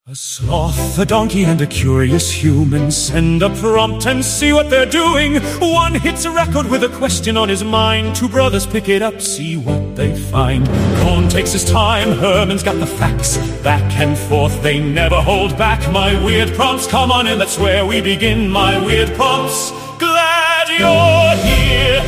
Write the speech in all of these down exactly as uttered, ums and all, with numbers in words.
A sloth, a donkey, and a curious human send a prompt and see what they're doing. One hits a record with a question on his mind. Two brothers pick it up, see what they find. Corn takes his time, Herman's got the facts. Back and forth, they never hold back. My weird prompts, come on in, that's where we begin. My weird prompts, glad you're here.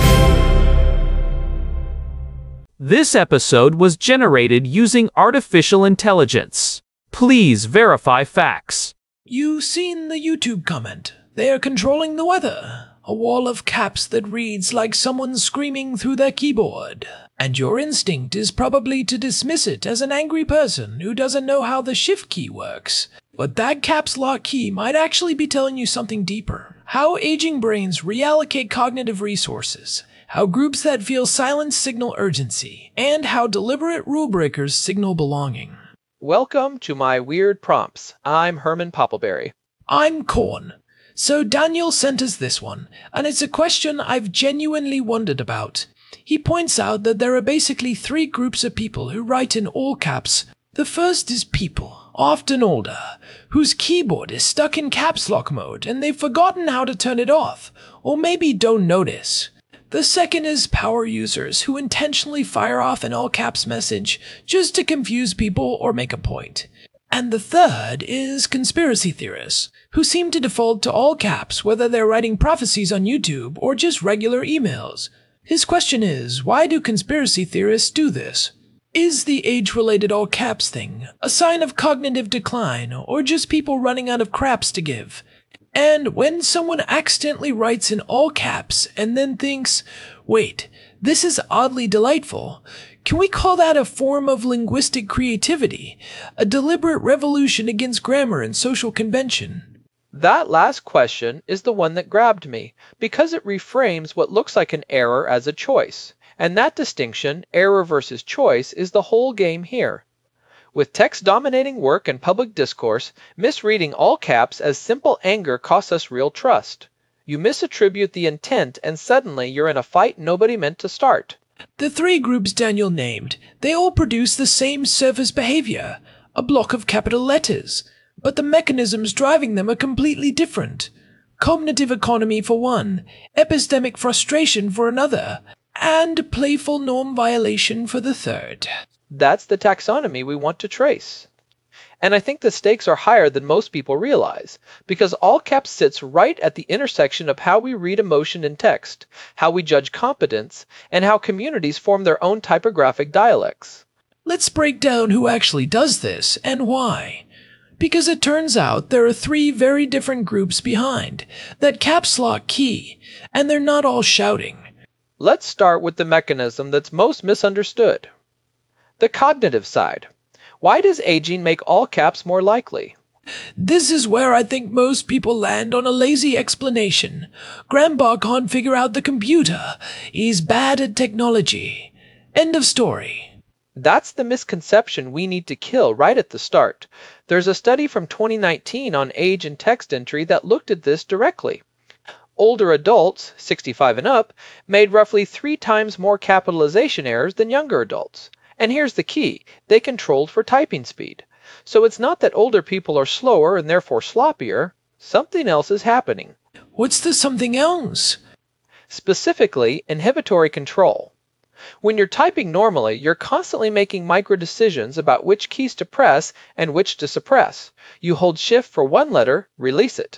This episode was generated using artificial intelligence. Please verify facts. You've seen the YouTube comment. They are controlling the weather. A wall of caps that reads like someone screaming through their keyboard. And your instinct is probably to dismiss it as an angry person who doesn't know how the shift key works. But that caps lock key might actually be telling you something deeper. How aging brains reallocate cognitive resources. How groups that feel silence signal urgency. And how deliberate rule breakers signal belonging. Welcome to my Weird Prompts. I'm Herman Poppleberry. I'm Corn. So Daniel sent us this one, and it's a question I've genuinely wondered about. He points out that there are basically three groups of people who write in all caps. The first is people, often older, whose keyboard is stuck in caps lock mode and they've forgotten how to turn it off, or maybe don't notice. The second is power users who intentionally fire off an all caps message just to confuse people or make a point. And the third is conspiracy theorists who seem to default to all caps whether they're writing prophecies on YouTube or just regular emails. His question is, why do conspiracy theorists do this? Is the age-related all caps thing a sign of cognitive decline or just people running out of craps to give? And when someone accidentally writes in all caps and then thinks, wait, this is oddly delightful, can we call that a form of linguistic creativity, a deliberate revolution against grammar and social convention? That last question is the one that grabbed me, because it reframes what looks like an error as a choice. And that distinction, error versus choice, is the whole game here. With text dominating work and public discourse, misreading all caps as simple anger costs us real trust. You misattribute the intent and suddenly you're in a fight nobody meant to start. The three groups Daniel named, they all produce the same surface behavior, a block of capital letters, but the mechanisms driving them are completely different. Cognitive economy for one, epistemic frustration for another, and playful norm violation for the third. That's the taxonomy we want to trace. And I think the stakes are higher than most people realize, because all caps sits right at the intersection of how we read emotion in text, how we judge competence, and how communities form their own typographic dialects. Let's break down who actually does this and why. Because it turns out there are three very different groups behind that caps lock key, and they're not all shouting. Let's start with the mechanism that's most misunderstood. The cognitive side. Why does aging make all caps more likely? This is where I think most people land on a lazy explanation. Grandpa can't figure out the computer. He's bad at technology. End of story. That's the misconception we need to kill right at the start. There's a study from twenty nineteen on age and text entry that looked at this directly. Older adults, sixty-five and up, made roughly three times more capitalization errors than younger adults. And here's the key, they controlled for typing speed. So it's not that older people are slower and therefore sloppier. Something else is happening. What's the something else? Specifically, inhibitory control. When you're typing normally, you're constantly making micro decisions about which keys to press and which to suppress. You hold shift for one letter, release it.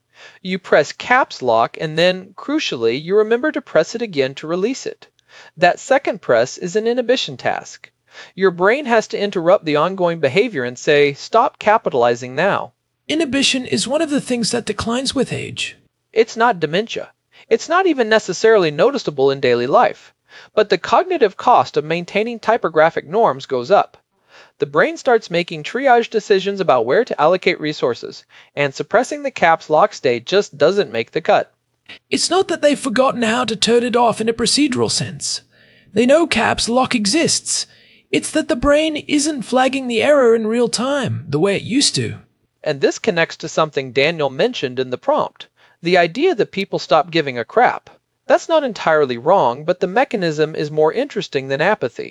You press caps lock and then, crucially, you remember to press it again to release it. That second press is an inhibition task. Your brain has to interrupt the ongoing behavior and say, stop capitalizing now. Inhibition is one of the things that declines with age. It's not dementia. It's not even necessarily noticeable in daily life. But the cognitive cost of maintaining typographic norms goes up. The brain starts making triage decisions about where to allocate resources, and suppressing the caps lock state just doesn't make the cut. It's not that they've forgotten how to turn it off in a procedural sense. They know caps lock exists. It's that the brain isn't flagging the error in real time, the way it used to. And this connects to something Daniel mentioned in the prompt. The idea that people stop giving a crap. That's not entirely wrong, but the mechanism is more interesting than apathy.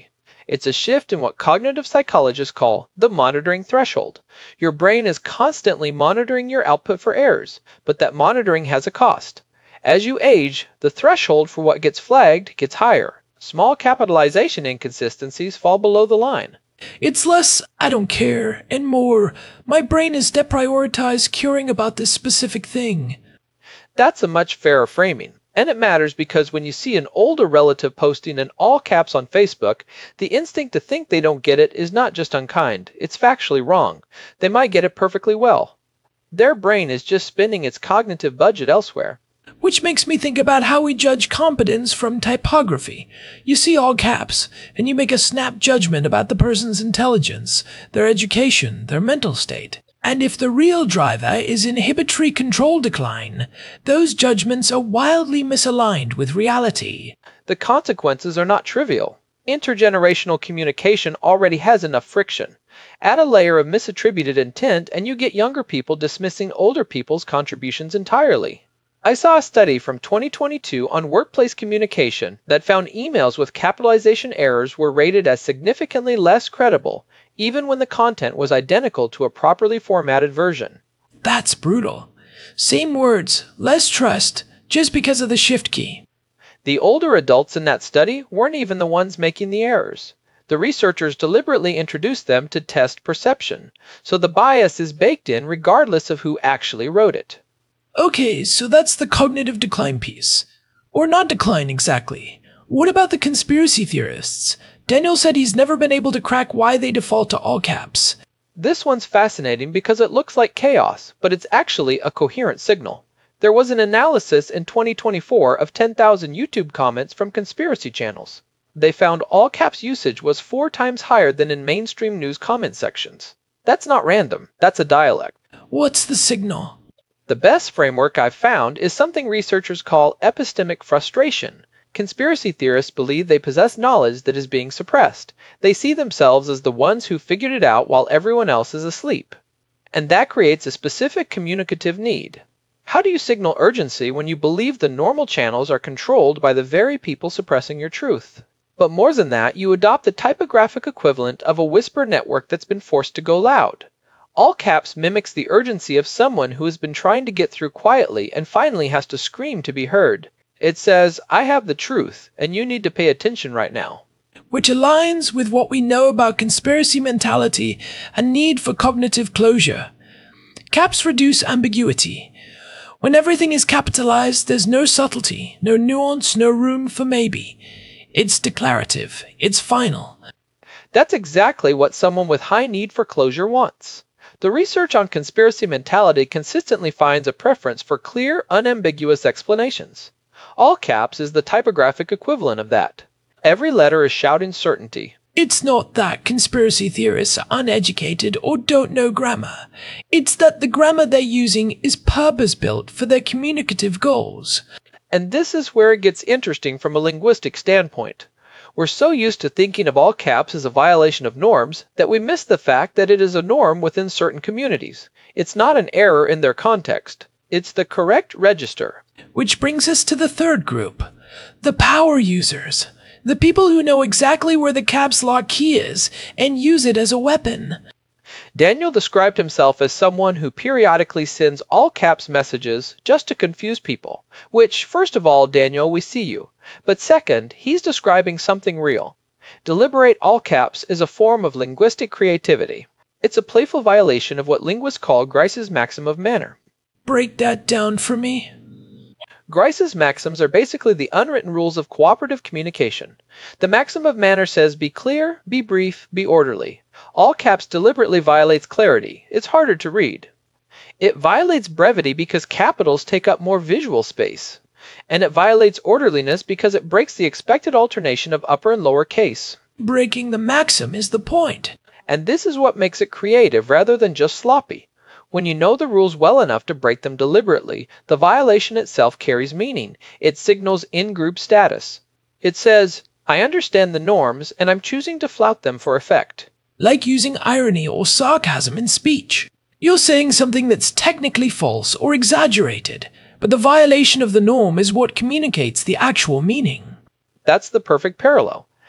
It's a shift in what cognitive psychologists call the monitoring threshold. Your brain is constantly monitoring your output for errors, but that monitoring has a cost. As you age, the threshold for what gets flagged gets higher. Small capitalization inconsistencies fall below the line. It's less, I don't care, and more, my brain is deprioritized curing about this specific thing. That's a much fairer framing. And it matters because when you see an older relative posting in all caps on Facebook, the instinct to think they don't get it is not just unkind, it's factually wrong. They might get it perfectly well. Their brain is just spending its cognitive budget elsewhere. Which makes me think about how we judge competence from typography. You see all caps, and you make a snap judgment about the person's intelligence, their education, their mental state. And if the real driver is inhibitory control decline, those judgments are wildly misaligned with reality. The consequences are not trivial. Intergenerational communication already has enough friction. Add a layer of misattributed intent and you get younger people dismissing older people's contributions entirely. I saw a study from twenty twenty-two on workplace communication that found emails with capitalization errors were rated as significantly less credible, even when the content was identical to a properly formatted version. That's brutal. Same words, less trust, just because of the shift key. The older adults in that study weren't even the ones making the errors. The researchers deliberately introduced them to test perception, so the bias is baked in regardless of who actually wrote it. Okay, so that's the cognitive decline piece. Or not decline exactly. What about the conspiracy theorists? Daniel said he's never been able to crack why they default to all caps. This one's fascinating because it looks like chaos, but it's actually a coherent signal. There was an analysis in twenty twenty-four of ten thousand YouTube comments from conspiracy channels. They found all caps usage was four times higher than in mainstream news comment sections. That's not random, that's a dialect. What's the signal? The best framework I've found is something researchers call epistemic frustration. Conspiracy theorists believe they possess knowledge that is being suppressed. They see themselves as the ones who figured it out while everyone else is asleep. And that creates a specific communicative need. How do you signal urgency when you believe the normal channels are controlled by the very people suppressing your truth? But more than that, you adopt the typographic equivalent of a whisper network that's been forced to go loud. All caps mimics the urgency of someone who has been trying to get through quietly and finally has to scream to be heard. It says, I have the truth, and you need to pay attention right now. Which aligns with what we know about conspiracy mentality and need for cognitive closure. Caps reduce ambiguity. When everything is capitalized, there's no subtlety, no nuance, no room for maybe. It's declarative. It's final. That's exactly what someone with high need for closure wants. The research on conspiracy mentality consistently finds a preference for clear, unambiguous explanations. All caps is the typographic equivalent of that. Every letter is shouting certainty. It's not that conspiracy theorists are uneducated or don't know grammar. It's that the grammar they're using is purpose-built for their communicative goals. And this is where it gets interesting from a linguistic standpoint. We're so used to thinking of all caps as a violation of norms that we miss the fact that it is a norm within certain communities. It's not an error in their context. It's the correct register. Which brings us to the third group, the power users. The people who know exactly where the caps lock key is and use it as a weapon. Daniel described himself as someone who periodically sends all caps messages just to confuse people, which, first of all, Daniel, we see you. But second, he's describing something real. Deliberate all caps is a form of linguistic creativity. It's a playful violation of what linguists call Grice's maxim of manner. Break that down for me. Grice's maxims are basically the unwritten rules of cooperative communication. The maxim of manner says be clear, be brief, be orderly. All caps deliberately violates clarity. It's harder to read. It violates brevity because capitals take up more visual space. And it violates orderliness because it breaks the expected alternation of upper and lower case. Breaking the maxim is the point. And this is what makes it creative rather than just sloppy. When you know the rules well enough to break them deliberately, the violation itself carries meaning. It signals in-group status. It says, I understand the norms, and I'm choosing to flout them for effect. Like using irony or sarcasm in speech. You're saying something that's technically false or exaggerated, but the violation of the norm is what communicates the actual meaning. That's the perfect parallel.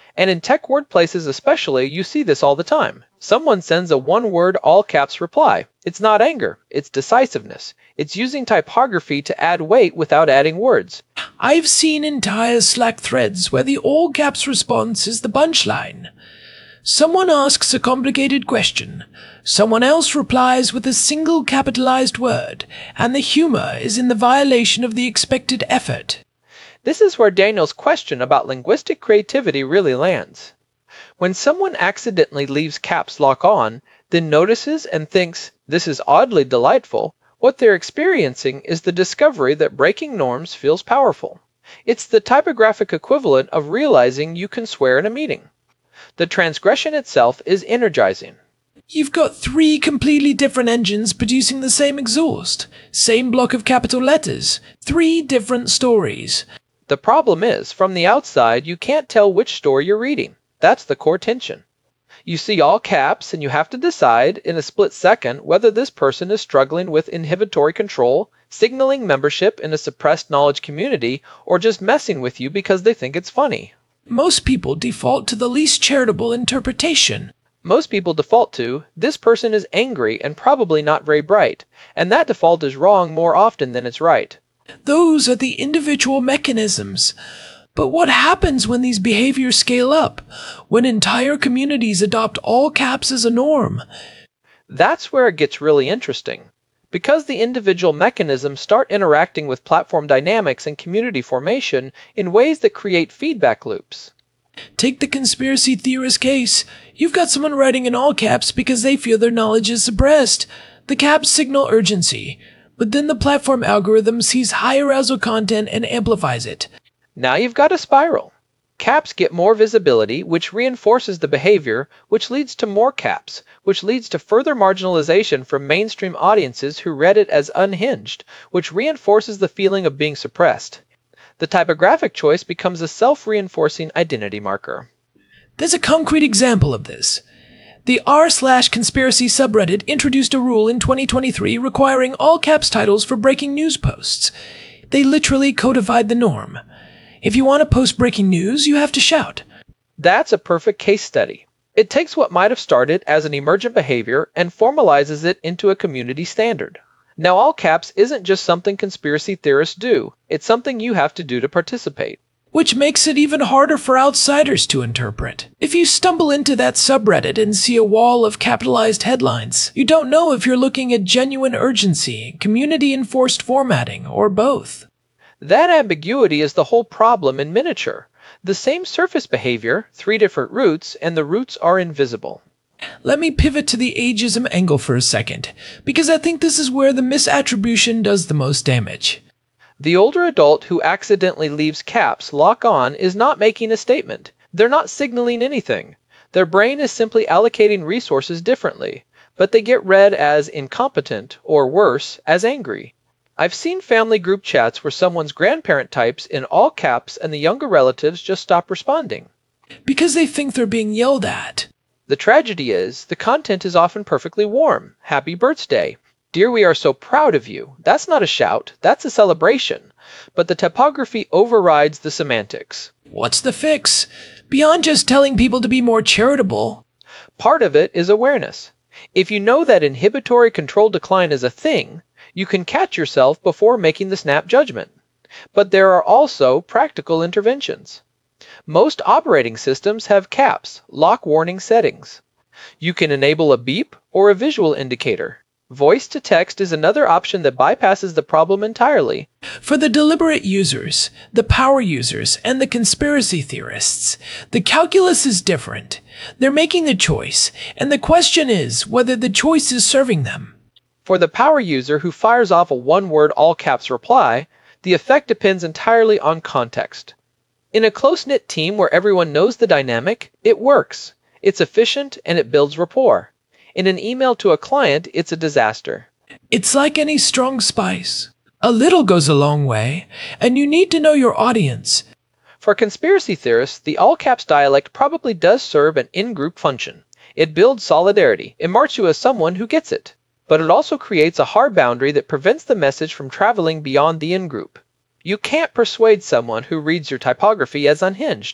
And in tech workplaces especially, you see this all the time. Someone sends a one-word all-caps reply. It's not anger, it's decisiveness. It's using typography to add weight without adding words. I've seen entire Slack threads where the all caps response is the punchline. Someone asks a complicated question. Someone else replies with a single capitalized word, and the humor is in the violation of the expected effort. This is where Daniel's question about linguistic creativity really lands. When someone accidentally leaves caps lock on, then notices and thinks, "This is oddly delightful," what they're experiencing is the discovery that breaking norms feels powerful. It's the typographic equivalent of realizing you can swear in a meeting. The transgression itself is energizing. You've got three completely different engines producing the same exhaust, same block of capital letters, three different stories. The problem is, from the outside, you can't tell which story you're reading. That's the core tension. You see all caps and you have to decide in a split second whether this person is struggling with inhibitory control, signaling membership in a suppressed knowledge community, or just messing with you because they think it's funny. Most people default to the least charitable interpretation. Most people default to, this person is angry and probably not very bright, and that default is wrong more often than it's right. Those are the individual mechanisms. But what happens when these behaviors scale up? When entire communities adopt all caps as a norm? That's where it gets really interesting. Because the individual mechanisms start interacting with platform dynamics and community formation in ways that create feedback loops. Take the conspiracy theorist case. You've got someone writing in all caps because they feel their knowledge is suppressed. The caps signal urgency, but then the platform algorithm sees high arousal content and amplifies it. Now you've got a spiral. Caps get more visibility, which reinforces the behavior, which leads to more caps, which leads to further marginalization from mainstream audiences who read it as unhinged, which reinforces the feeling of being suppressed. The typographic choice becomes a self-reinforcing identity marker. There's a concrete example of this. The r slash conspiracy subreddit introduced a rule in twenty twenty-three requiring all caps titles for breaking news posts. They literally codified the norm. If you want to post breaking news, you have to shout. That's a perfect case study. It takes what might have started as an emergent behavior and formalizes it into a community standard. Now, all caps isn't just something conspiracy theorists do. It's something you have to do to participate. Which makes it even harder for outsiders to interpret. If you stumble into that subreddit and see a wall of capitalized headlines, you don't know if you're looking at genuine urgency, community-enforced formatting, or both. That ambiguity is the whole problem in miniature. The same surface behavior, three different roots, and the roots are invisible. Let me pivot to the ageism angle for a second, because I think this is where the misattribution does the most damage. The older adult who accidentally leaves caps lock on is not making a statement. They're not signaling anything. Their brain is simply allocating resources differently, but they get read as incompetent, or worse, as angry. I've seen family group chats where someone's grandparent types in all caps and the younger relatives just stop responding. Because they think they're being yelled at. The tragedy is, the content is often perfectly warm. Happy birthday. Dear, we are so proud of you. That's not a shout, that's a celebration. But the typography overrides the semantics. What's the fix? Beyond just telling people to be more charitable. Part of it is awareness. If you know that inhibitory control decline is a thing, you can catch yourself before making the snap judgment. But there are also practical interventions. Most operating systems have caps, lock warning settings. You can enable a beep or a visual indicator. Voice to text is another option that bypasses the problem entirely. For the deliberate users, the power users, and the conspiracy theorists, the calculus is different. They're making the choice, and the question is whether the choice is serving them. For the power user who fires off a one-word all-caps reply, the effect depends entirely on context. In a close-knit team where everyone knows the dynamic, it works. It's efficient and it builds rapport. In an email to a client, it's a disaster. It's like any strong spice. A little goes a long way, and you need to know your audience. For conspiracy theorists, the all-caps dialect probably does serve an in-group function. It builds solidarity. It marks you as someone who gets it. But it also creates a hard boundary that prevents the message from traveling beyond the in-group. You can't persuade someone who reads your typography as unhinged.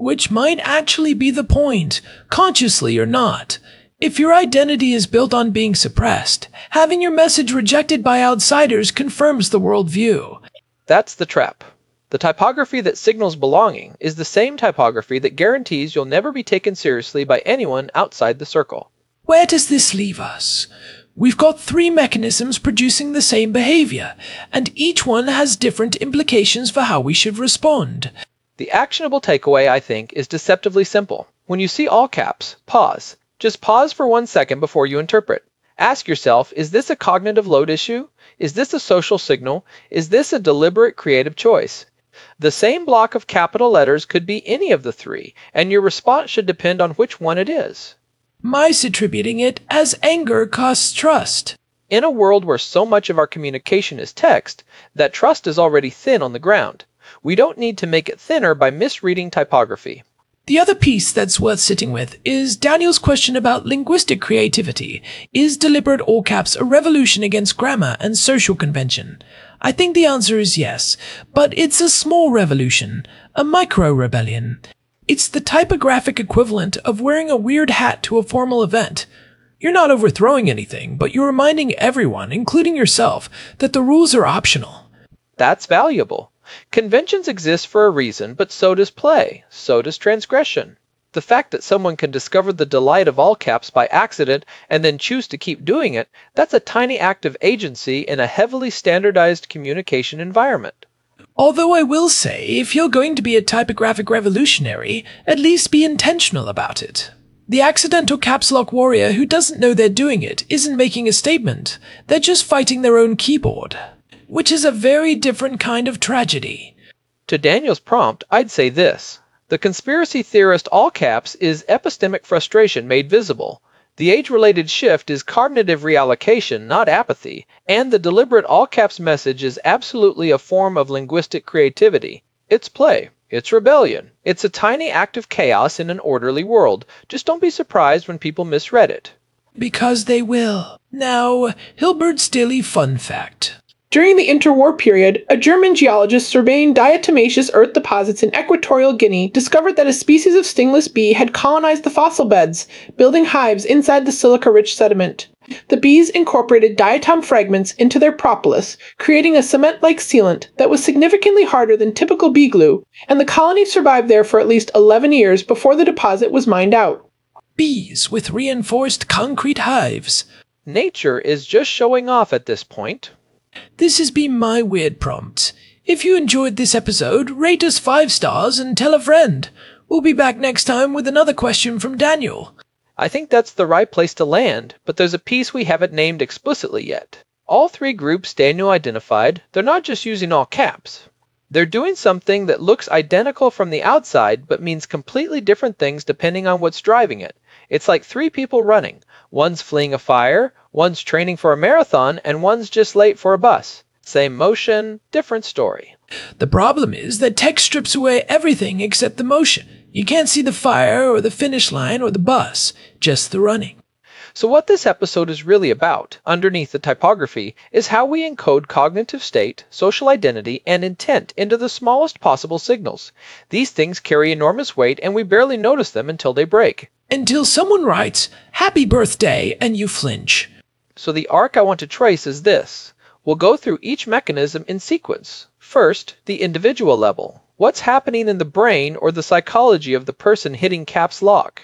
which might actually be the point, consciously or not. If your identity is built on being suppressed, having your message rejected by outsiders confirms the worldview. That's the trap. The typography that signals belonging is the same typography that guarantees you'll never be taken seriously by anyone outside the circle. Where does this leave us? We've got three mechanisms producing the same behavior, and each one has different implications for how we should respond. The actionable takeaway, I think, is deceptively simple. When you see all caps, pause. Just pause for one second before you interpret. Ask yourself, is this a cognitive load issue? Is this a social signal? Is this a deliberate creative choice? The same block of capital letters could be any of the three, and your response should depend on which one it is. Mice attributing it as anger costs trust. In a world where so much of our communication is text, that trust is already thin on the ground. We don't need to make it thinner by misreading typography. The other piece that's worth sitting with is Daniel's question about linguistic creativity. Is deliberate all caps a revolution against grammar and social convention? I think the answer is yes, but it's a small revolution, a micro-rebellion. It's the typographic equivalent of wearing a weird hat to a formal event. You're not overthrowing anything, but you're reminding everyone, including yourself, that the rules are optional. That's valuable. Conventions exist for a reason, but so does play, so does transgression. The fact that someone can discover the delight of all caps by accident and then choose to keep doing it, that's a tiny act of agency in a heavily standardized communication environment. Although I will say, if you're going to be a typographic revolutionary, at least be intentional about it. The accidental caps lock warrior who doesn't know they're doing it isn't making a statement. They're just fighting their own keyboard, which is a very different kind of tragedy. To Daniel's prompt, I'd say this. The conspiracy theorist all caps is epistemic frustration made visible. The age-related shift is cognitive reallocation, not apathy, and the deliberate all caps message is absolutely a form of linguistic creativity. It's play. It's rebellion. It's a tiny act of chaos in an orderly world. Just don't be surprised when people misread it. Because they will. Now, Hilbert Stilly fun fact. During the interwar period, a German geologist surveying diatomaceous earth deposits in Equatorial Guinea discovered that a species of stingless bee had colonized the fossil beds, building hives inside the silica-rich sediment. The bees incorporated diatom fragments into their propolis, creating a cement-like sealant that was significantly harder than typical bee glue, and the colony survived there for at least eleven years before the deposit was mined out. Bees with reinforced concrete hives. Nature is just showing off at this point. This has been my weird prompt. If you enjoyed this episode, rate us five stars and tell a friend. We'll be back next time with another question from Daniel. I think that's the right place to land, but there's a piece we haven't named explicitly yet. All three groups Daniel identified, they're not just using all caps. They're doing something that looks identical from the outside, but means completely different things depending on what's driving it. It's like three people running. One's fleeing a fire, one's training for a marathon, and one's just late for a bus. Same motion, different story. The problem is that text strips away everything except the motion. You can't see the fire or the finish line or the bus, just the running. So what this episode is really about, underneath the typography, is how we encode cognitive state, social identity, and intent into the smallest possible signals. These things carry enormous weight, and we barely notice them until they break. Until someone writes, "Happy birthday," and you flinch. So the arc I want to trace is this. We'll go through each mechanism in sequence. First, the individual level. What's happening in the brain or the psychology of the person hitting caps lock?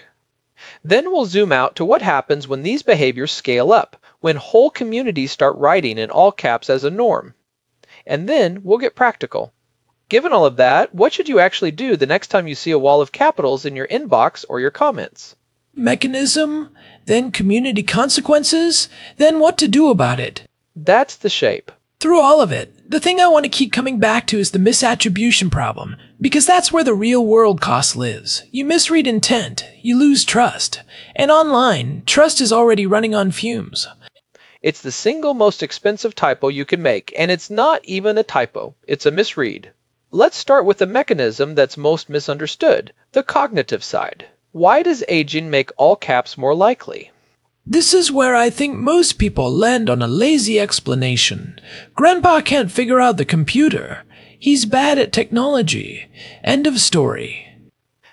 Then we'll zoom out to what happens when these behaviors scale up, when whole communities start writing in all caps as a norm. And then we'll get practical. Given all of that, what should you actually do the next time you see a wall of capitals in your inbox or your comments? Mechanism, then community consequences, then what to do about it. That's the shape. Through all of it, the thing I want to keep coming back to is the misattribution problem, because that's where the real world cost lives. You misread intent, you lose trust. And online, trust is already running on fumes. It's the single most expensive typo you can make, and it's not even a typo, it's a misread. Let's start with the mechanism that's most misunderstood, the cognitive side. Why does aging make all caps more likely? This is where I think most people land on a lazy explanation. Grandpa can't figure out the computer. He's bad at technology. End of story.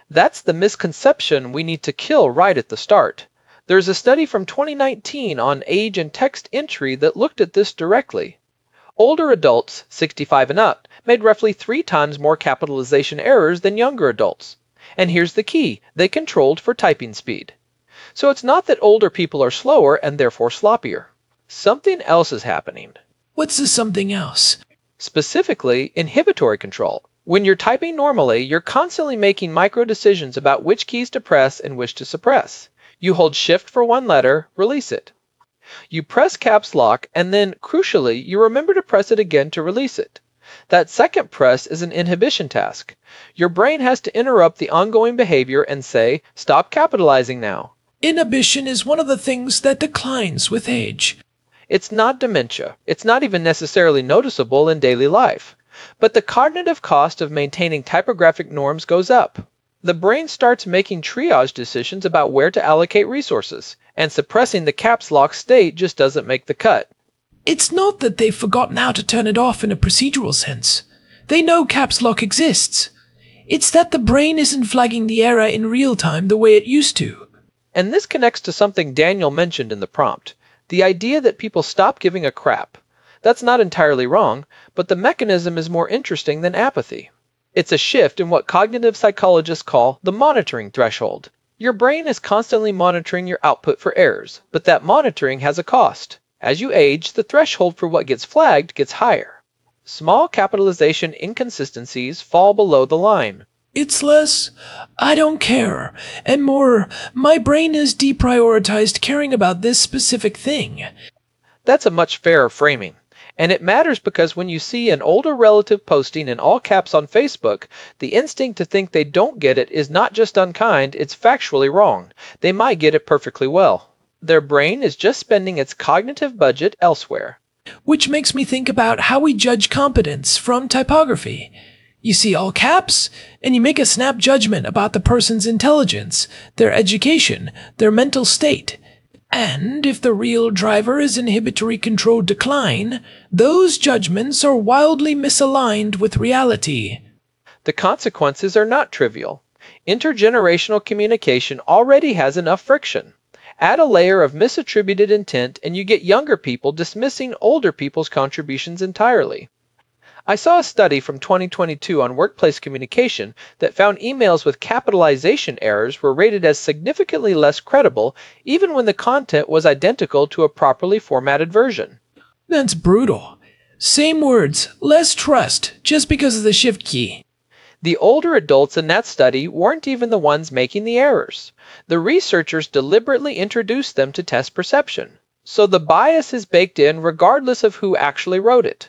That's the misconception we need to kill right at the start. There's a study from twenty nineteen on age and text entry that looked at this directly. Older adults, sixty-five and up, made roughly three times more capitalization errors than younger adults. And here's the key, they controlled for typing speed. So it's not that older people are slower and therefore sloppier. Something else is happening. What's the something else? Specifically, inhibitory control. When you're typing normally, you're constantly making micro decisions about which keys to press and which to suppress. You hold shift for one letter, release it. You press caps lock, and then, crucially, you remember to press it again to release it. That second press is an inhibition task. Your brain has to interrupt the ongoing behavior and say, stop capitalizing now. Inhibition is one of the things that declines with age. It's not dementia. It's not even necessarily noticeable in daily life. But the cognitive cost of maintaining typographic norms goes up. The brain starts making triage decisions about where to allocate resources, and suppressing the caps lock state just doesn't make the cut. It's not that they've forgotten how to turn it off in a procedural sense. They know caps lock exists. It's that the brain isn't flagging the error in real time the way it used to. And this connects to something Daniel mentioned in the prompt, the idea that people stop giving a crap. That's not entirely wrong, but the mechanism is more interesting than apathy. It's a shift in what cognitive psychologists call the monitoring threshold. Your brain is constantly monitoring your output for errors, but that monitoring has a cost. As you age, the threshold for what gets flagged gets higher. Small capitalization inconsistencies fall below the line. It's less, I don't care, and more, my brain is deprioritized caring about this specific thing. That's a much fairer framing. And it matters because when you see an older relative posting in all caps on Facebook, the instinct to think they don't get it is not just unkind, it's factually wrong. They might get it perfectly well. Their brain is just spending its cognitive budget elsewhere. Which makes me think about how we judge competence from typography. You see all caps, and you make a snap judgment about the person's intelligence, their education, their mental state. And if the real driver is inhibitory controlled decline, those judgments are wildly misaligned with reality. The consequences are not trivial. Intergenerational communication already has enough friction. Add a layer of misattributed intent and you get younger people dismissing older people's contributions entirely. I saw a study from twenty twenty-two on workplace communication that found emails with capitalization errors were rated as significantly less credible even when the content was identical to a properly formatted version. That's brutal. Same words, less trust, just because of the shift key. The older adults in that study weren't even the ones making the errors. The researchers deliberately introduced them to test perception. So the bias is baked in regardless of who actually wrote it.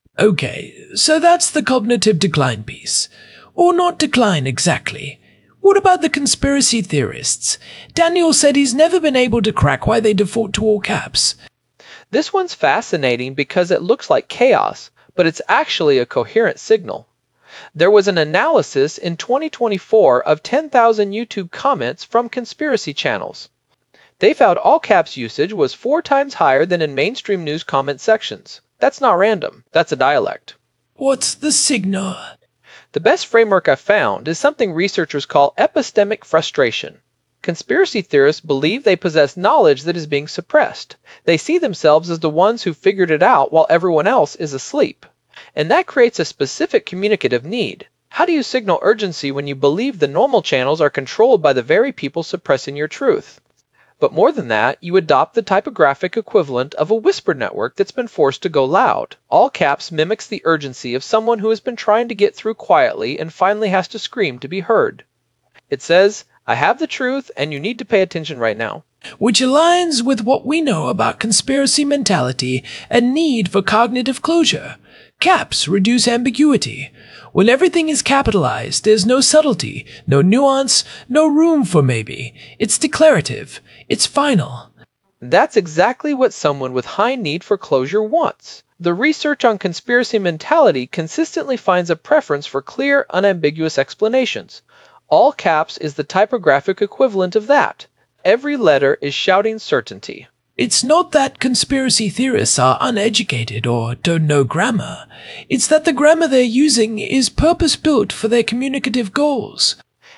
Okay, so that's the cognitive decline piece. Or not decline exactly. What about the conspiracy theorists? Daniel said he's never been able to crack why they default to all caps. This one's fascinating because it looks like chaos, but it's actually a coherent signal. There was an analysis in twenty twenty-four of ten thousand YouTube comments from conspiracy channels. They found all caps usage was four times higher than in mainstream news comment sections. That's not random, that's a dialect. What's the signal? The best framework I've found is something researchers call epistemic frustration. Conspiracy theorists believe they possess knowledge that is being suppressed. They see themselves as the ones who figured it out while everyone else is asleep. And that creates a specific communicative need. How do you signal urgency when you believe the normal channels are controlled by the very people suppressing your truth? But more than that, you adopt the typographic equivalent of a whisper network that's been forced to go loud. All caps mimics the urgency of someone who has been trying to get through quietly and finally has to scream to be heard. It says, I have the truth and you need to pay attention right now. Which aligns with what we know about conspiracy mentality and need for cognitive closure. Caps reduce ambiguity. When everything is capitalized, there's no subtlety, no nuance, no room for maybe. It's declarative. It's final. That's exactly what someone with high need for closure wants. The research on conspiracy mentality consistently finds a preference for clear, unambiguous explanations. All caps is the typographic equivalent of that. Every letter is shouting certainty. It's not that conspiracy theorists are uneducated or don't know grammar. It's that the grammar they're using is purpose-built for their communicative goals.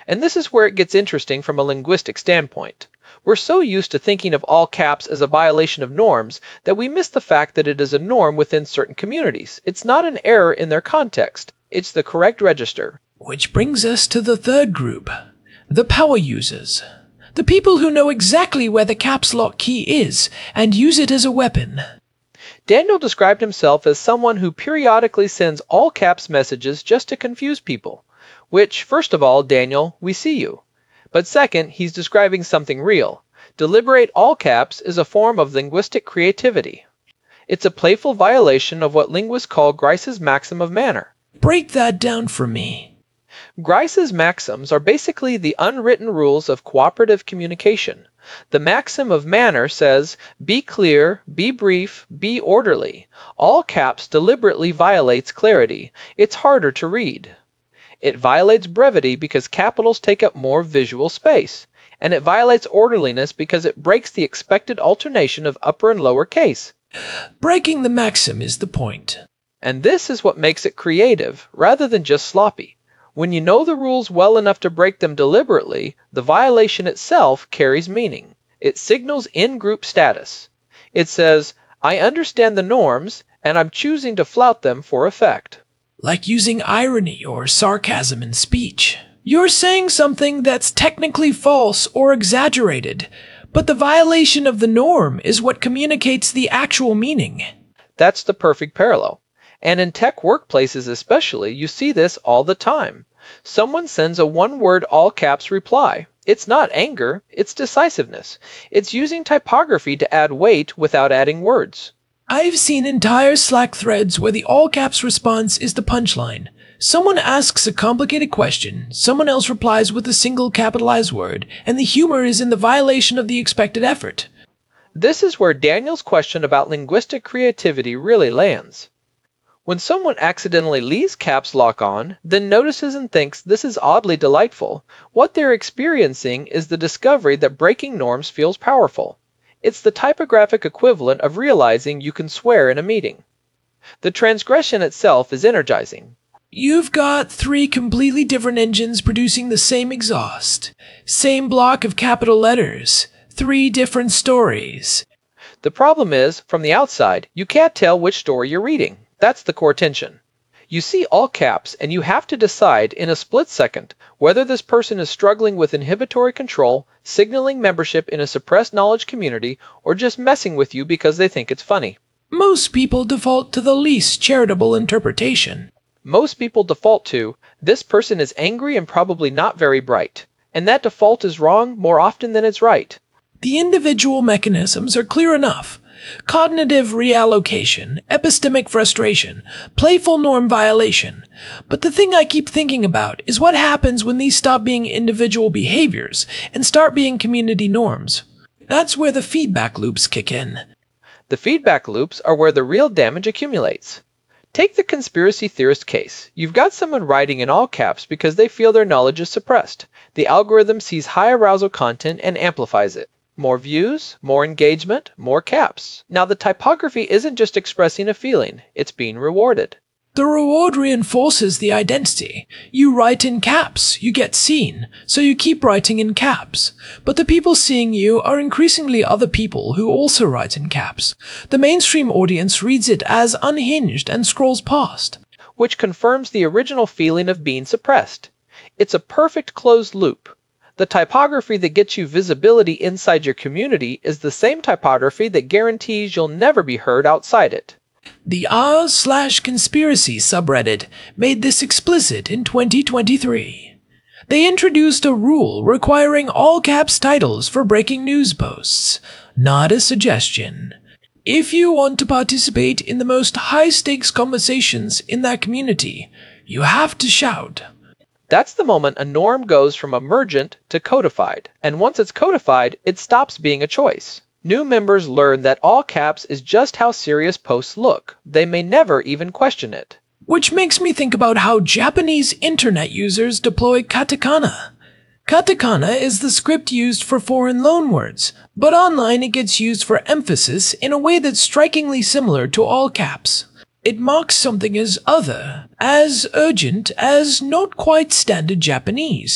And this is where it gets interesting from a linguistic standpoint. We're so used to thinking of all caps as a violation of norms that we miss the fact that it is a norm within certain communities. It's not an error in their context. It's the correct register. Which brings us to the third group, the power users. The people who know exactly where the caps lock key is and use it as a weapon. Daniel described himself as someone who periodically sends all caps messages just to confuse people. Which, first of all, Daniel, we see you. But second, he's describing something real. Deliberate all caps is a form of linguistic creativity. It's a playful violation of what linguists call Grice's maxim of manner. Break that down for me. Grice's maxims are basically the unwritten rules of cooperative communication. The maxim of manner says, be clear, be brief, be orderly. All caps deliberately violates clarity. It's harder to read. It violates brevity because capitals take up more visual space. And it violates orderliness because it breaks the expected alternation of upper and lower case. Breaking the maxim is the point. And this is what makes it creative, rather than just sloppy. When you know the rules well enough to break them deliberately, the violation itself carries meaning. It signals in-group status. It says, I understand the norms, and I'm choosing to flout them for effect. Like using irony or sarcasm in speech. You're saying something that's technically false or exaggerated, but the violation of the norm is what communicates the actual meaning. That's the perfect parallel. And in tech workplaces especially, you see this all the time. Someone sends a one-word all-caps reply. It's not anger, it's decisiveness. It's using typography to add weight without adding words. I've seen entire Slack threads where the all-caps response is the punchline. Someone asks a complicated question, someone else replies with a single capitalized word, and the humor is in the violation of the expected effort. This is where Daniel's question about linguistic creativity really lands. When someone accidentally leaves caps lock on, then notices and thinks this is oddly delightful, what they're experiencing is the discovery that breaking norms feels powerful. It's the typographic equivalent of realizing you can swear in a meeting. The transgression itself is energizing. You've got three completely different engines producing the same exhaust, same block of capital letters, three different stories. The problem is, from the outside, you can't tell which story you're reading. That's the core tension. You see all caps and you have to decide in a split second whether this person is struggling with inhibitory control, signaling membership in a suppressed knowledge community, or just messing with you because they think it's funny. Most people default to the least charitable interpretation. Most people default to, this person is angry and probably not very bright. And that default is wrong more often than it's right. The individual mechanisms are clear enough. Cognitive reallocation, epistemic frustration, playful norm violation. But the thing I keep thinking about is what happens when these stop being individual behaviors and start being community norms. That's where the feedback loops kick in. The feedback loops are where the real damage accumulates. Take the conspiracy theorist case. You've got someone writing in all caps because they feel their knowledge is suppressed. The algorithm sees high arousal content and amplifies it. More views, more engagement, more caps. Now the typography isn't just expressing a feeling, it's being rewarded. The reward reinforces the identity. You write in caps, you get seen, so you keep writing in caps. But the people seeing you are increasingly other people who also write in caps. The mainstream audience reads it as unhinged and scrolls past. Which confirms the original feeling of being suppressed. It's a perfect closed loop. The typography that gets you visibility inside your community is the same typography that guarantees you'll never be heard outside it. The r slash conspiracy subreddit made this explicit in twenty twenty-three. They introduced a rule requiring all caps titles for breaking news posts. Not a suggestion. If you want to participate in the most high-stakes conversations in that community, you have to shout. That's the moment a norm goes from emergent to codified, and once it's codified, it stops being a choice. New members learn that all caps is just how serious posts look. They may never even question it. Which makes me think about how Japanese internet users deploy katakana. Katakana is the script used for foreign loanwords, but online it gets used for emphasis in a way that's strikingly similar to all caps. It marks something as other, as urgent, as not quite standard Japanese.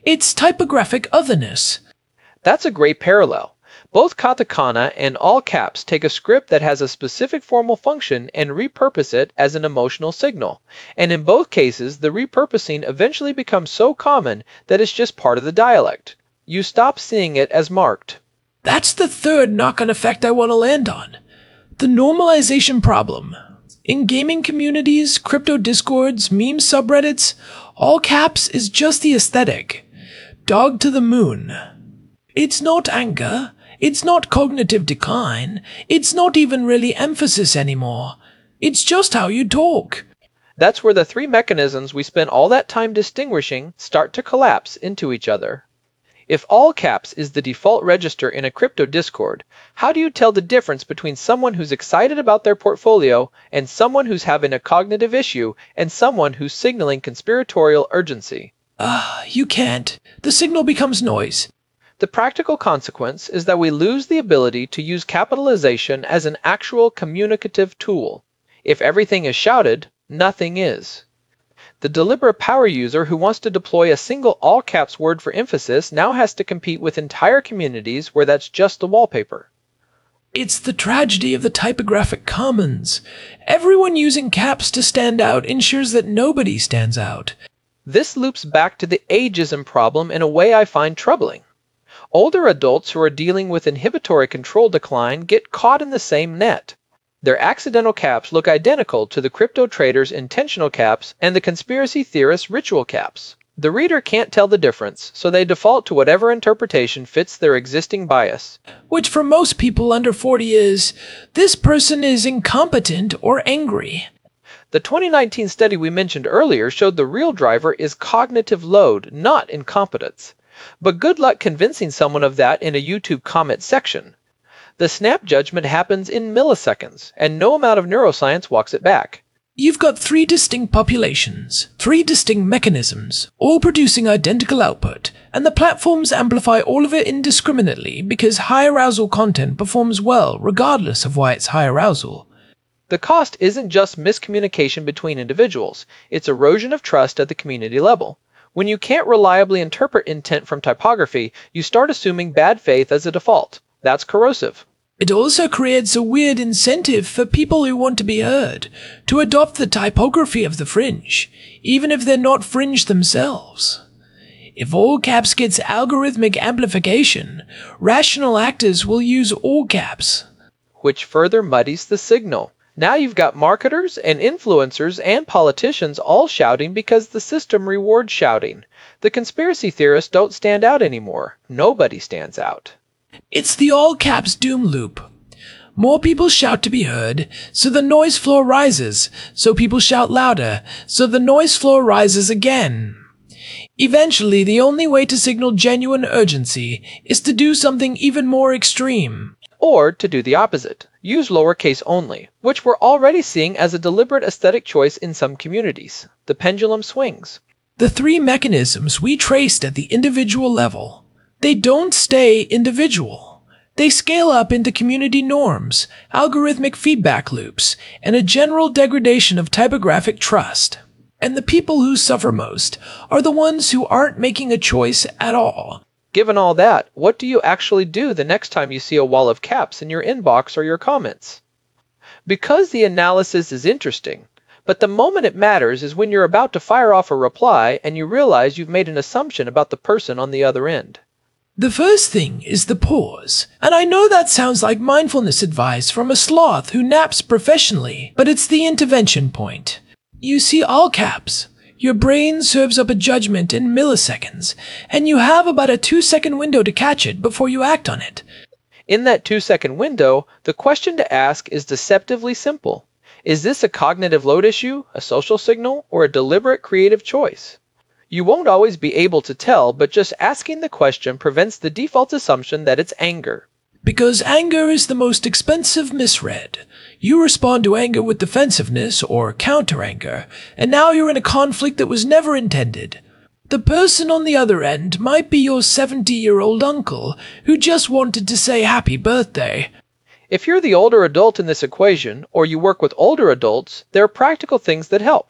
It's typographic otherness. That's a great parallel. Both katakana and all caps take a script that has a specific formal function and repurpose it as an emotional signal. And in both cases, the repurposing eventually becomes so common that it's just part of the dialect. You stop seeing it as marked. That's the third knock-on effect I want to land on. The normalization problem. In gaming communities, crypto discords, meme subreddits, all caps is just the aesthetic. Dog to the moon. It's not anger. It's not cognitive decline. It's not even really emphasis anymore. It's just how you talk. That's where the three mechanisms we spent all that time distinguishing start to collapse into each other. If all caps is the default register in a crypto discord, how do you tell the difference between someone who's excited about their portfolio and someone who's having a cognitive issue and someone who's signaling conspiratorial urgency? Ah, uh, you can't. The signal becomes noise. The practical consequence is that we lose the ability to use capitalization as an actual communicative tool. If everything is shouted, nothing is. The deliberate power user who wants to deploy a single all-caps word for emphasis now has to compete with entire communities where that's just the wallpaper. It's the tragedy of the typographic commons. Everyone using caps to stand out ensures that nobody stands out. This loops back to the ageism problem in a way I find troubling. Older adults who are dealing with inhibitory control decline get caught in the same net. Their accidental caps look identical to the crypto trader's intentional caps and the conspiracy theorist's ritual caps. The reader can't tell the difference, so they default to whatever interpretation fits their existing bias. Which for most people under forty is, this person is incompetent or angry. The twenty nineteen study we mentioned earlier showed the real driver is cognitive load, not incompetence. But good luck convincing someone of that in a YouTube comment section. The snap judgment happens in milliseconds, and no amount of neuroscience walks it back. You've got three distinct populations, three distinct mechanisms, all producing identical output, and the platforms amplify all of it indiscriminately because high arousal content performs well regardless of why it's high arousal. The cost isn't just miscommunication between individuals, it's erosion of trust at the community level. When you can't reliably interpret intent from typography, you start assuming bad faith as a default. That's corrosive. It also creates a weird incentive for people who want to be heard to adopt the typography of the fringe, even if they're not fringe themselves. If all caps gets algorithmic amplification, rational actors will use all caps. Which further muddies the signal. Now you've got marketers and influencers and politicians all shouting because the system rewards shouting. The conspiracy theorists don't stand out anymore. Nobody stands out. It's the all-caps doom loop. More people shout to be heard, so the noise floor rises, so people shout louder, so the noise floor rises again. Eventually, the only way to signal genuine urgency is to do something even more extreme. Or to do the opposite. Use lowercase only, which we're already seeing as a deliberate aesthetic choice in some communities. The pendulum swings. The three mechanisms we traced at the individual level. They don't stay individual. They scale up into community norms, algorithmic feedback loops, and a general degradation of typographic trust. And the people who suffer most are the ones who aren't making a choice at all. Given all that, what do you actually do the next time you see a wall of caps in your inbox or your comments? Because the analysis is interesting, but the moment it matters is when you're about to fire off a reply and you realize you've made an assumption about the person on the other end. The first thing is the pause, and I know that sounds like mindfulness advice from a sloth who naps professionally, but it's the intervention point. You see all caps. Your brain serves up a judgment in milliseconds, and you have about a two-second window to catch it before you act on it. In that two-second window, the question to ask is deceptively simple. Is this a cognitive load issue, a social signal, or a deliberate creative choice? You won't always be able to tell, but just asking the question prevents the default assumption that it's anger. Because anger is the most expensive misread. You respond to anger with defensiveness or counter-anger, and now you're in a conflict that was never intended. The person on the other end might be your seventy-year-old uncle who just wanted to say happy birthday. If you're the older adult in this equation, or you work with older adults, there are practical things that help.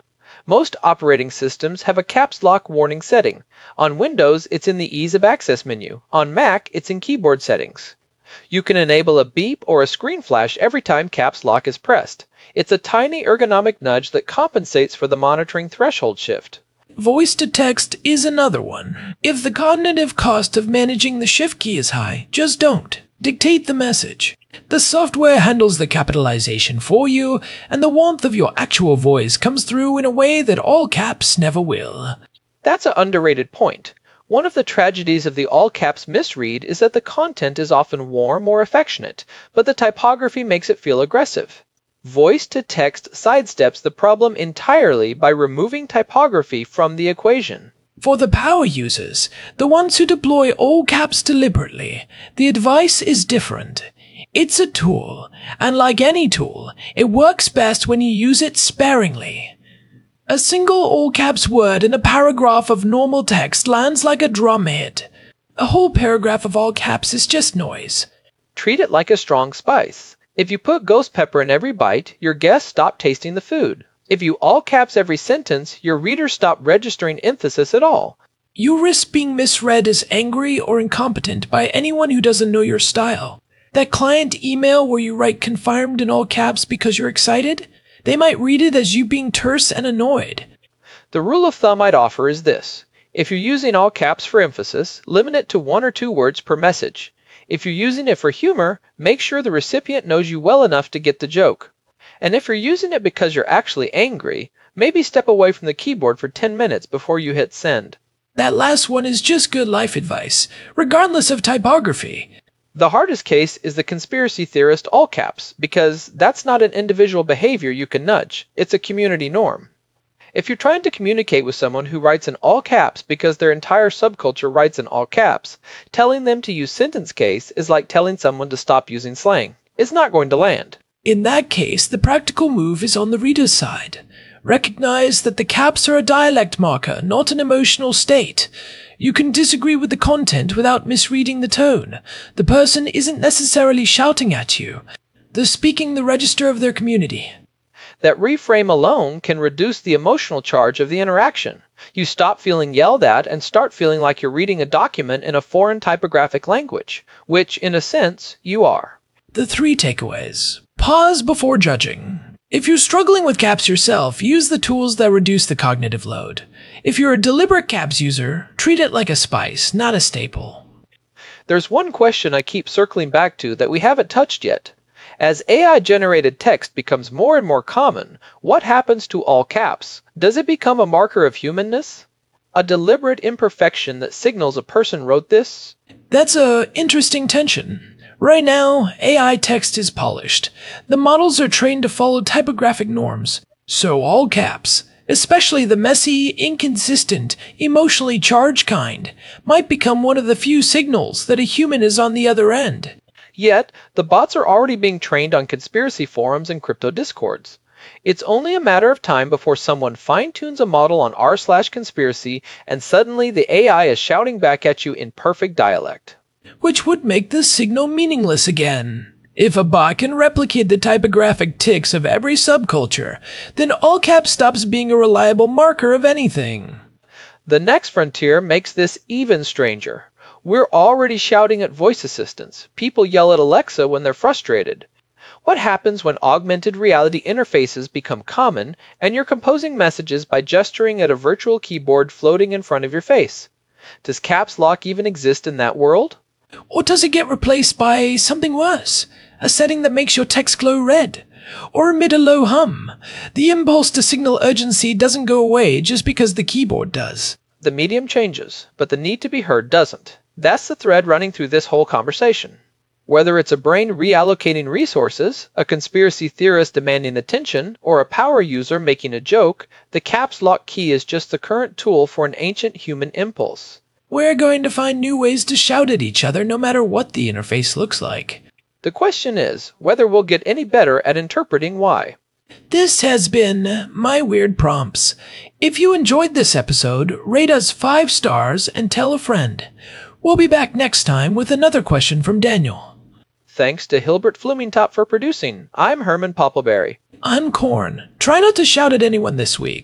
Most operating systems have a caps lock warning setting. On Windows, it's in the Ease of Access menu. On Mac, it's in keyboard settings. You can enable a beep or a screen flash every time caps lock is pressed. It's a tiny ergonomic nudge that compensates for the monitoring threshold shift. Voice to text is another one. If the cognitive cost of managing the shift key is high, just don't. Dictate the message. The software handles the capitalization for you, and the warmth of your actual voice comes through in a way that all caps never will. That's an underrated point. One of the tragedies of the all caps misread is that the content is often warm or affectionate, but the typography makes it feel aggressive. Voice to text sidesteps the problem entirely by removing typography from the equation. For the power users, the ones who deploy all caps deliberately, the advice is different. It's a tool, and like any tool, it works best when you use it sparingly. A single all caps word in a paragraph of normal text lands like a drum hit. A whole paragraph of all caps is just noise. Treat it like a strong spice. If you put ghost pepper in every bite, your guests stop tasting the food. If you all caps every sentence, your readers stop registering emphasis at all. You risk being misread as angry or incompetent by anyone who doesn't know your style. That client email where you write confirmed in all caps because you're excited, they might read it as you being terse and annoyed. The rule of thumb I'd offer is this. If you're using all caps for emphasis, limit it to one or two words per message. If you're using it for humor, make sure the recipient knows you well enough to get the joke. And if you're using it because you're actually angry, maybe step away from the keyboard for ten minutes before you hit send. That last one is just good life advice, regardless of typography. The hardest case is the conspiracy theorist all caps, because that's not an individual behavior you can nudge. It's a community norm. If you're trying to communicate with someone who writes in all caps because their entire subculture writes in all caps, telling them to use sentence case is like telling someone to stop using slang. It's not going to land. In that case, the practical move is on the reader's side. Recognize that the caps are a dialect marker, not an emotional state. You can disagree with the content without misreading the tone. The person isn't necessarily shouting at you. They're speaking the register of their community. That reframe alone can reduce the emotional charge of the interaction. You stop feeling yelled at and start feeling like you're reading a document in a foreign typographic language, which, in a sense, you are. The three takeaways. Pause before judging. If you're struggling with caps yourself, use the tools that reduce the cognitive load. If you're a deliberate caps user, treat it like a spice, not a staple. There's one question I keep circling back to that we haven't touched yet. As A I-generated text becomes more and more common, what happens to all caps? Does it become a marker of humanness? A deliberate imperfection that signals a person wrote this? That's a interesting tension. Right now, A I text is polished. The models are trained to follow typographic norms. So all caps, especially the messy, inconsistent, emotionally charged kind, might become one of the few signals that a human is on the other end. Yet, the bots are already being trained on conspiracy forums and crypto discords. It's only a matter of time before someone fine-tunes a model on r slash conspiracy and suddenly the A I is shouting back at you in perfect dialect. Which would make the signal meaningless again. If a bot can replicate the typographic tics of every subculture, then all caps stops being a reliable marker of anything. The next frontier makes this even stranger. We're already shouting at voice assistants. People yell at Alexa when they're frustrated. What happens when augmented reality interfaces become common and you're composing messages by gesturing at a virtual keyboard floating in front of your face? Does caps lock even exist in that world? Or does it get replaced by something worse? A setting that makes your text glow red? Or emit a low hum? The impulse to signal urgency doesn't go away just because the keyboard does. The medium changes, but the need to be heard doesn't. That's the thread running through this whole conversation. Whether it's a brain reallocating resources, a conspiracy theorist demanding attention, or a power user making a joke, the caps lock key is just the current tool for an ancient human impulse. We're going to find new ways to shout at each other no matter what the interface looks like. The question is whether we'll get any better at interpreting why. This has been My Weird Prompts. If you enjoyed this episode, rate us five stars and tell a friend. We'll be back next time with another question from Daniel. Thanks to Hilbert Flumingtop for producing. I'm Herman Poppleberry. I'm Corn. Try not to shout at anyone this week.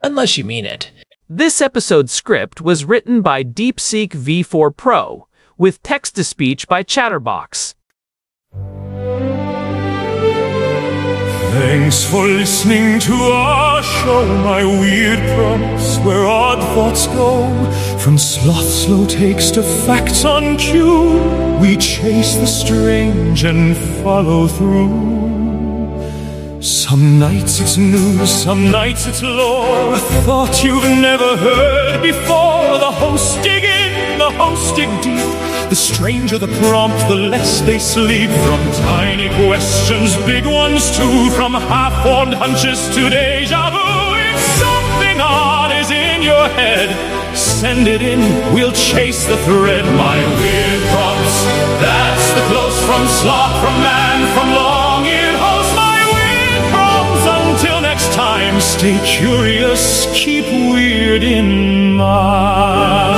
unless you mean it. This episode's script was written by DeepSeek V four Pro, with text-to-speech by Chatterbox. Thanks for listening to our show, my weird prompts, where odd thoughts go. From sloth slow takes to facts on cue, we chase the strange and follow through. Some nights it's news, some nights it's lore, a thought you've never heard before. The hosts dig in, the hosts dig deep. The stranger the prompt, the less they sleep. From tiny questions, big ones too. From half-formed hunches to deja vu. If something odd is in your head, send it in, we'll chase the thread. My weird prompts, that's the close from sloth, from man, from long-eared host. My weird prompts, until next time, stay curious, keep weird in mind.